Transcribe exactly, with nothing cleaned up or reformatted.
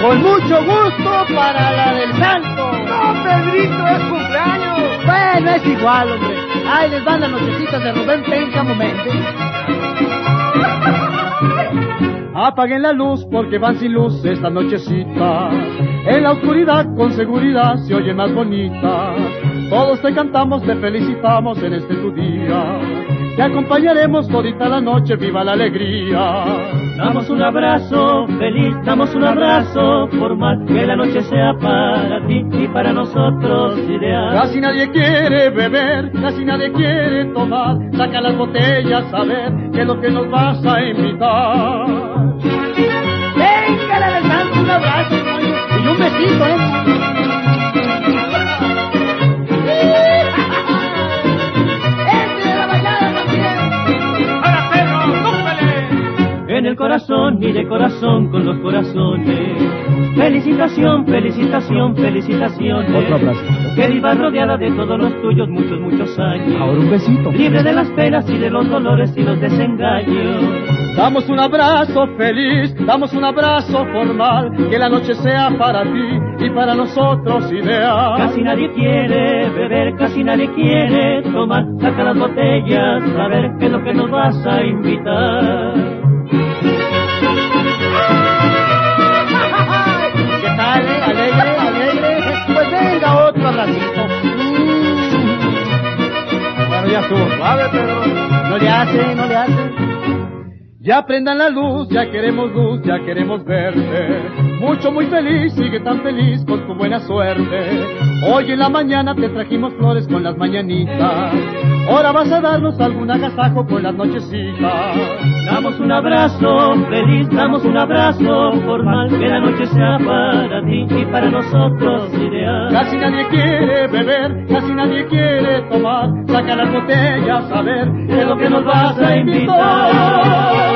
Con mucho gusto para la del santo. No, Pedrito, es cumpleaños. Bueno, es igual, hombre. Ahí les van las nochecitas de Rubén Péncamo Méndez. Apaguen la luz porque van sin luz esta nochecita. En la oscuridad con seguridad se oye más bonita. Todos te cantamos, te felicitamos en este tu día. Te acompañaremos todita la noche, viva la alegría. Damos un abrazo feliz, damos un abrazo formal, que la noche sea para ti y para nosotros ideal. Casi nadie quiere beber, casi nadie quiere tomar. Saca las botellas a ver qué es lo que nos vas a invitar. Venga, le damos un abrazo, hermano, y un besito, ¿eh? En el corazón y de corazón con los corazones. Felicitación, felicitación, felicitaciones. Otro abrazo. Que vivas rodeada de todos los tuyos muchos, muchos años. Ahora un besito. Libre de las penas y de los dolores y los desengaños. Damos un abrazo feliz, damos un abrazo formal, que la noche sea para ti y para nosotros ideal. Casi nadie quiere beber, casi nadie quiere tomar. Saca las botellas, a ver qué es lo que nos vas a invitar. ¿Qué tal, eh? Alegre, alegre. Pues venga, otro abracito. Bueno, ya estuvo suave, pero no le hace, no le hace. Ya prendan la luz, ya queremos luz, ya queremos verte. Mucho, muy feliz, sigue tan feliz con tu buena suerte. Hoy en la mañana te trajimos flores con las mañanitas. Ahora vas a darnos algún agasajo con las nochecitas. Damos un abrazo feliz, damos un abrazo formal, que la noche sea para ti y para nosotros ideal. Casi nadie quiere beber, casi nadie quiere tomar. Saca las botellas a ver qué es lo que nos vas a invitar.